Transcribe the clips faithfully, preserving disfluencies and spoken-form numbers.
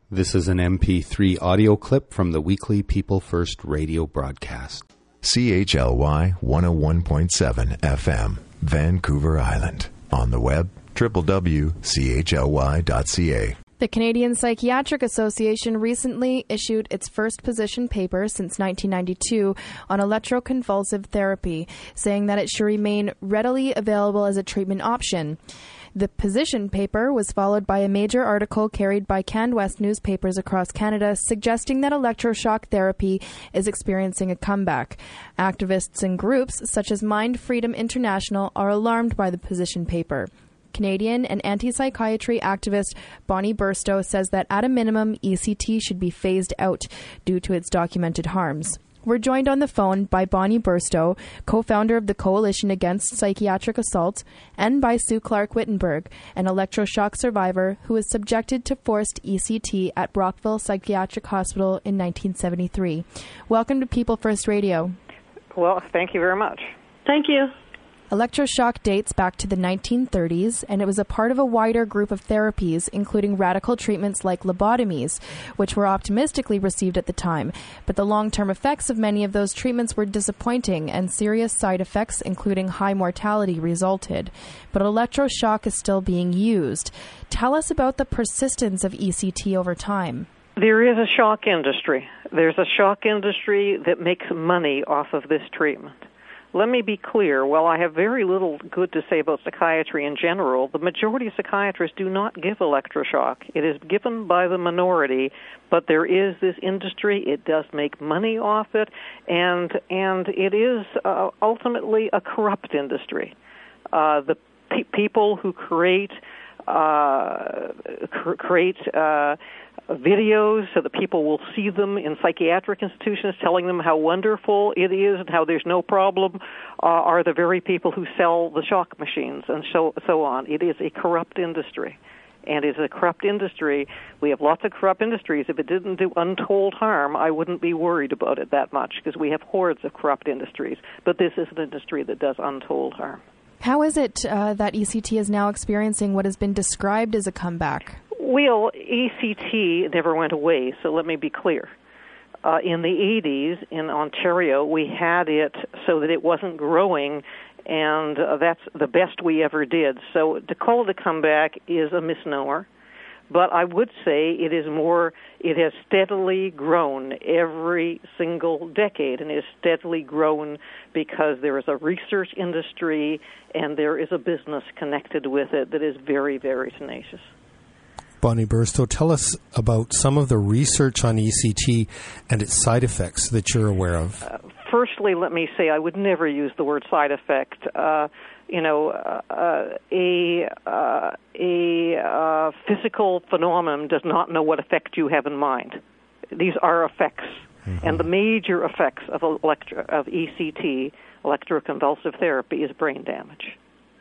This is an M P three audio clip from the weekly People First radio broadcast. C H L Y one oh one point seven F M, Vancouver Island. On the web, w w w dot c h l y dot c a. The Canadian Psychiatric Association recently issued its first position paper since nineteen ninety-two on electroconvulsive therapy, saying that it should remain readily available as a treatment option. The position paper was followed by a major article carried by CanWest newspapers across Canada suggesting that electroshock therapy is experiencing a comeback. Activists and groups such as Mind Freedom International are alarmed by the position paper. Canadian and anti-psychiatry activist Bonnie Burstow says that at a minimum, E C T should be phased out due to its documented harms. We're joined on the phone by Bonnie Burstow, co-founder of the Coalition Against Psychiatric Assault, and by Sue Clark-Wittenberg, an electroshock survivor who was subjected to forced E C T at Brockville Psychiatric Hospital in nineteen seventy-three. Welcome to People First Radio. Well, thank you very much. Thank you. Electroshock dates back to the nineteen thirties, and it was a part of a wider group of therapies, including radical treatments like lobotomies, which were optimistically received at the time. But the long-term effects of many of those treatments were disappointing, and serious side effects, including high mortality, resulted. But electroshock is still being used. Tell us about the persistence of E C T over time. There is a shock industry. There's a shock industry that makes money off of this treatment. Let me be clear, while I have very little good to say about psychiatry in general, the majority of psychiatrists do not give electroshock. It is given by the minority, but there is this industry. It does make money off it, and and it is uh, ultimately a corrupt industry. Uh, the pe- people who create uh, cr- create uh, videos so that people will see them in psychiatric institutions telling them how wonderful it is and how there's no problem uh, are the very people who sell the shock machines and so so on. It is a corrupt industry. And it's a corrupt industry. We have lots of corrupt industries. If it didn't do untold harm, I wouldn't be worried about it that much because we have hordes of corrupt industries. But this is an industry that does untold harm. How is it uh, that E C T is now experiencing what has been described as a comeback? Well, E C T never went away, so let me be clear. Uh, in the eighties in Ontario, we had it so that it wasn't growing, and uh, that's the best we ever did. So to call it a comeback is a misnomer, but I would say it is more, it has steadily grown every single decade, and it has steadily grown because there is a research industry and there is a business connected with it that is very, very tenacious. Bonnie Burstow, tell us about some of the research on E C T and its side effects that you're aware of. Uh, firstly, let me say I would never use the word side effect. Uh, you know, uh, a uh, a uh, physical phenomenon does not know what effect you have in mind. These are effects, mm-hmm. and the major effects of electro, of E C T, electroconvulsive therapy, is brain damage.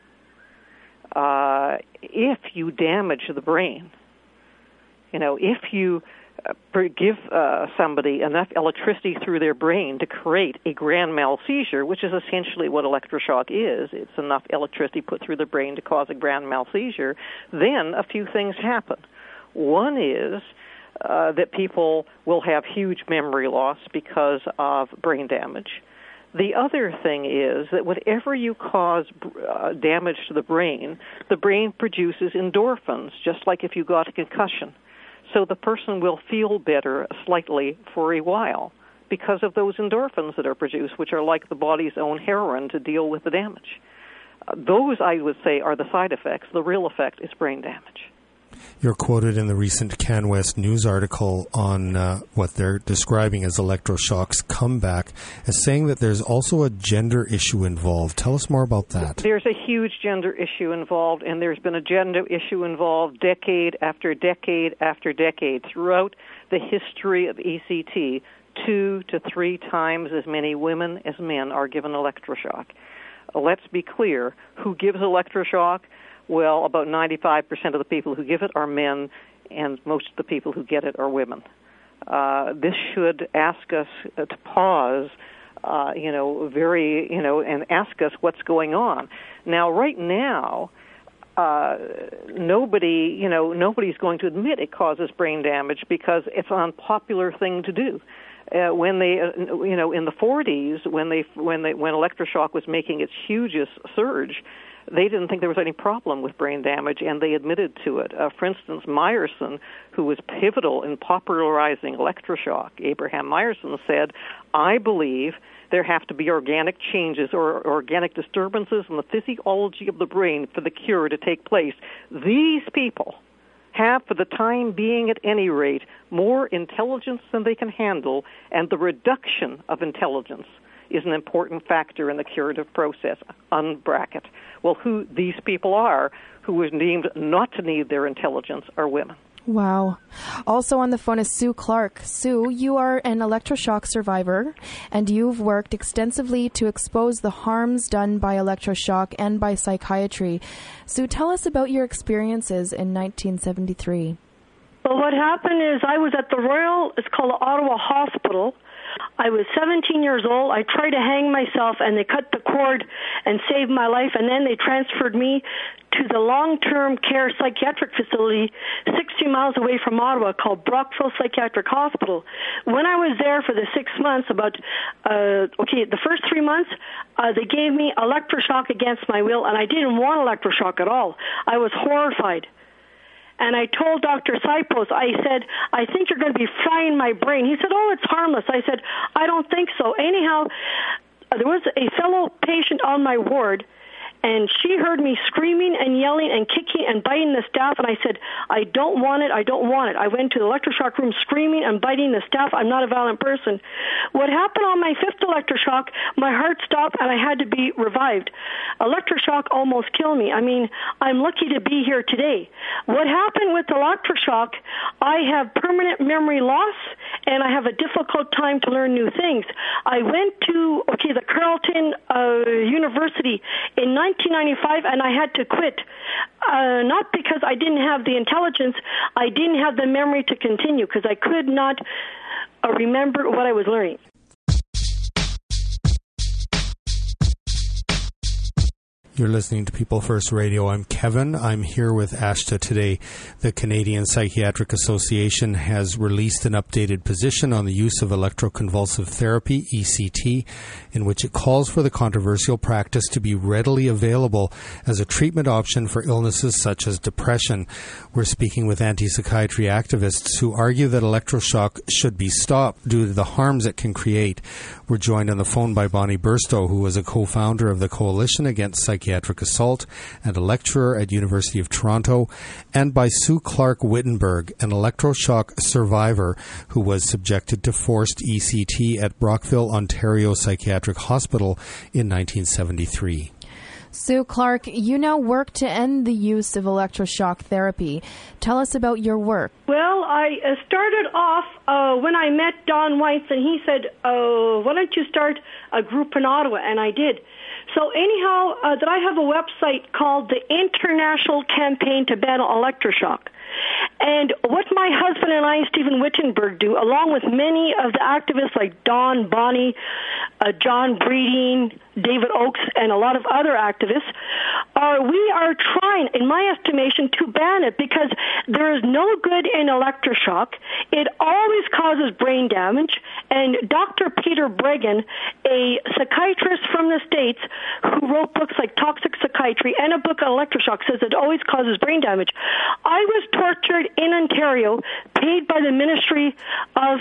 Uh, if you damage the brain, you know, if you uh, give uh, somebody enough electricity through their brain to create a grand mal seizure, which is essentially what electroshock is, it's enough electricity put through the brain to cause a grand mal seizure, then a few things happen. One is uh, that people will have huge memory loss because of brain damage. The other thing is that whenever you cause uh, damage to the brain, the brain produces endorphins, just like if you got a concussion. So the person will feel better slightly for a while because of those endorphins that are produced, which are like the body's own heroin to deal with the damage. Uh, those, I would say, are the side effects. The real effect is brain damage. You're quoted in the recent CanWest News article on uh, what they're describing as electroshock's comeback as saying that there's also a gender issue involved. Tell us more about that. There's a huge gender issue involved, and there's been a gender issue involved decade after decade after decade. Throughout the history of E C T, two to three times as many women as men are given electroshock. Uh, let's be clear, who gives electroshock? Well, about ninety-five percent of the people who give it are men, and most of the people who get it are women. Uh, this should ask us uh, to pause, uh, you know, very, you know, and ask us what's going on. Now, right now, uh, nobody, you know, nobody's going to admit it causes brain damage because it's an unpopular thing to do. Uh, when they, uh, you know, in the forties, when they, when they, when electroshock was making its hugest surge, they didn't think there was any problem with brain damage, and they admitted to it. Uh, for instance, Meyerson, who was pivotal in popularizing electroshock, Abraham Meyerson said, "I believe there have to be organic changes or organic disturbances in the physiology of the brain for the cure to take place. These people have, for the time being at any rate, more intelligence than they can handle, and the reduction of intelligence is an important factor in the curative process," unbracket. Well, who these people are, who was deemed not to need their intelligence, are women. Wow. Also on the phone is Sue Clark. Sue, you are an electroshock survivor, and you've worked extensively to expose the harms done by electroshock and by psychiatry. Sue, tell us about your experiences in nineteen seventy-three. Well, what happened is I was at the Royal, it's called the Ottawa Hospital. I was seventeen years old. I tried to hang myself, and they cut the cord and saved my life, and then they transferred me to the long-term care psychiatric facility sixty miles away from Ottawa called Brockville Psychiatric Hospital. When I was there for the six months, about, uh, okay, the first three months, uh, they gave me electroshock against my will, and I didn't want electroshock at all. I was horrified. And I told Doctor Sipos, I said, "I think you're going to be frying my brain." He said, "Oh, it's harmless." I said, "I don't think so." Anyhow, there was a fellow patient on my ward, and she heard me screaming and yelling and kicking and biting the staff, and I said, "I don't want it, I don't want it." I went to the electroshock room screaming and biting the staff. I'm not a violent person. What happened on my fifth electroshock, my heart stopped and I had to be revived. Electroshock almost killed me. I mean, I'm lucky to be here today. What happened with electroshock, I have permanent memory loss and I have a difficult time to learn new things. I went to, okay, the Carleton uh, University in nineteen ninety-five, and I had to quit. Uh, not because I didn't have the intelligence, I didn't have the memory to continue because I could not uh, remember what I was learning. You're listening to People First Radio. I'm Kevin. I'm here with Ashta today. The Canadian Psychiatric Association has released an updated position on the use of electroconvulsive therapy, E C T, in which it calls for the controversial practice to be readily available as a treatment option for illnesses such as depression. We're speaking with anti-psychiatry activists who argue that electroshock should be stopped due to the harms it can create. We're joined on the phone by Bonnie Burstow, who was a co-founder of the Coalition Against Psychiatric Assault and a lecturer at University of Toronto, and by Sue Clark Wittenberg, an electroshock survivor who was subjected to forced E C T at Brockville, Ontario Psychiatric Hospital in nineteen seventy-three. Sue Clark, you now work to end the use of electroshock therapy. Tell us about your work. Well, I uh, started off uh, when I met Don Weitz, and he said, oh, why don't you start a group in Ottawa? And I did. So anyhow, uh, that I have a website called the International Campaign to Ban Electroshock. And what my husband and I, Stephen Wittenberg, do, along with many of the activists like Don, Bonnie, uh, John Breeding, David Oakes, and a lot of other activists, are we are trying, in my estimation, to ban it because there is no good in electroshock. It always causes brain damage. And Doctor Peter Breggin, a psychiatrist from the States who wrote books like Toxic Psychiatry and a book on electroshock, says it always causes brain damage. I was tortured in Ontario, paid by the Ministry of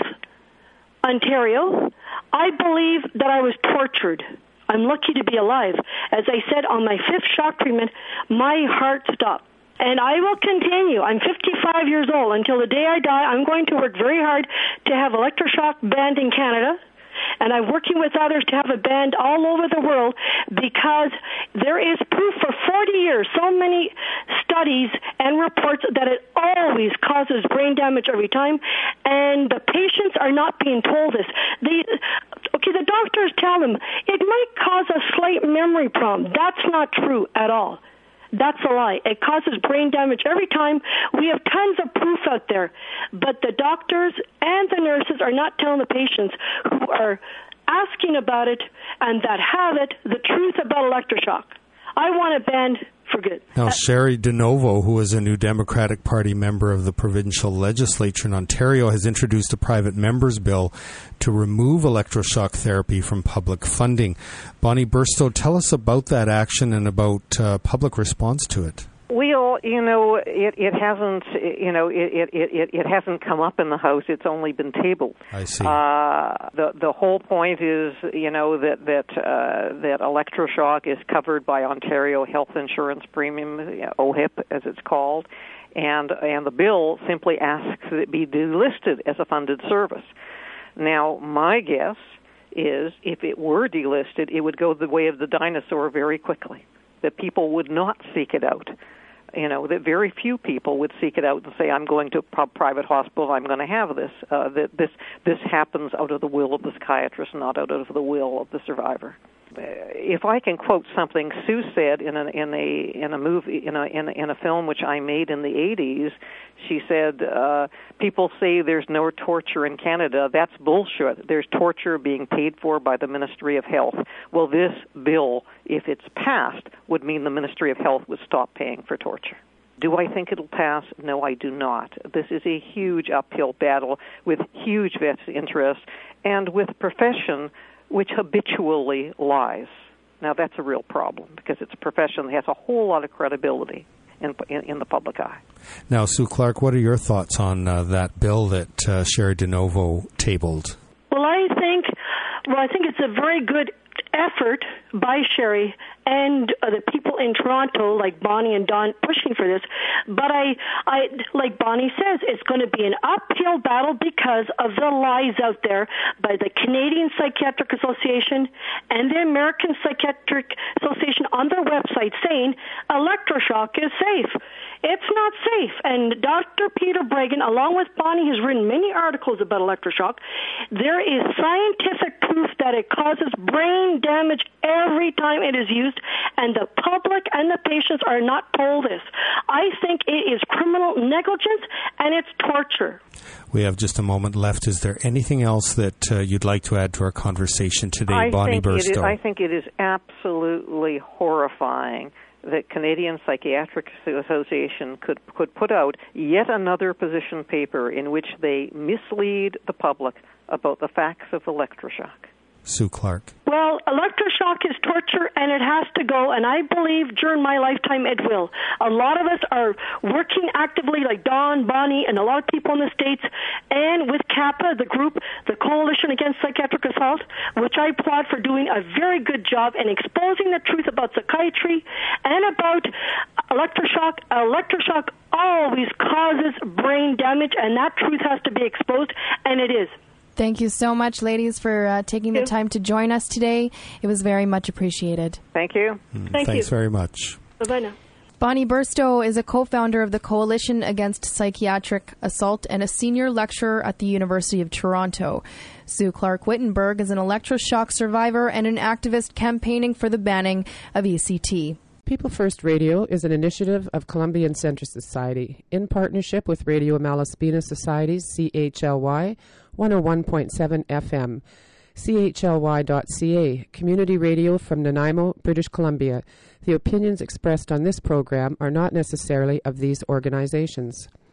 Ontario. I believe that I was tortured. I'm lucky to be alive. As I said, on my fifth shock treatment, my heart stopped. And I will continue. I'm fifty-five years old. Until the day I die, I'm going to work very hard to have electroshock banned in Canada. And I'm working with others to have it banned all over the world because there is proof for forty years, so many studies and reports that it always causes brain damage every time, and the patients are not being told this. The, okay, the doctors tell them it might cause a slight memory problem. That's not true at all. That's a lie. It causes brain damage every time. We have tons of proof out there. But the doctors and the nurses are not telling the patients who are asking about it and that have it the truth about electroshock. I want it banned for good. Now, Uh, Sherry DeNovo, who is a New Democratic Party member of the provincial legislature in Ontario, has introduced a private member's bill to remove electroshock therapy from public funding. Bonnie Burstow, tell us about that action and about uh, public response to it. Well, you know, it, it hasn't, you know, it, it, it, it hasn't come up in the House. It's only been tabled. I see. Uh, the the whole point is, you know, that that uh, that electroshock is covered by Ontario Health Insurance Premium, O H I P as it's called, and and the bill simply asks that it be delisted as a funded service. Now, my guess is if it were delisted, it would go the way of the dinosaur very quickly. That people would not seek it out. You know, that very few people would seek it out and say, I'm going to a private hospital, I'm going to have this. Uh, that this this happens out of the will of the psychiatrist, not out of the will of the survivor. If I can quote something Sue said in a in a in a movie in a in a, in a film which I made in the eighties, she said, uh, "People say there's no torture in Canada. That's bullshit. There's torture being paid for by the Ministry of Health." Well, this bill, if it's passed, would mean the Ministry of Health would stop paying for torture. Do I think it'll pass? No, I do not. This is a huge uphill battle with huge vested interests and with a profession which habitually lies. Now, that's a real problem because it's a profession that has a whole lot of credibility in, in, in the public eye. Now, Sue Clark, what are your thoughts on uh, that bill that uh, Sherry DeNovo tabled? Well, I think, well, I think it's a very good effort by Sherry and uh, the people in Toronto, like Bonnie and Don, pushing for this. But I, I, like Bonnie says, it's going to be an uphill battle because of the lies out there by the Canadian Psychiatric Association and the American Psychiatric Association on their website saying electroshock is safe. It's not safe. And Doctor Peter Breggin, along with Bonnie, has written many articles about electroshock. There is scientific proof that it causes brain damage every time it is used, and the public and the patients are not told this. I think it is criminal negligence, and it's torture. We have just a moment left. Is there anything else that uh, you'd like to add to our conversation today, I Bonnie think it is, Burstow? I think it is absolutely horrifying that Canadian Psychiatric Association could could put out yet another position paper in which they mislead the public about the facts of electroshock. Sue Clark. Well, electroshock is torture, and it has to go, and I believe during my lifetime it will. A lot of us are working actively, like Don, Bonnie, and a lot of people in the States, and with CAPA, the group, the Coalition Against Psychiatric Assault, which I applaud for doing a very good job in exposing the truth about psychiatry and about electroshock. Electroshock always causes brain damage, and that truth has to be exposed, and it is. Thank you so much, ladies, for uh, taking the time to join us today. It was very much appreciated. Thank you. Mm, Thank thanks you. very much. Bye-bye now. Bonnie Burstow is a co-founder of the Coalition Against Psychiatric Assault and a senior lecturer at the University of Toronto. Sue Clark Wittenberg is an electroshock survivor and an activist campaigning for the banning of E C T. People First Radio is an initiative of Columbian Centre Society in partnership with Radio Malaspina Society's C H L Y one oh one point seven F M, C H L Y dot C A, community radio from Nanaimo, British Columbia. The opinions expressed on this program are not necessarily of these organizations.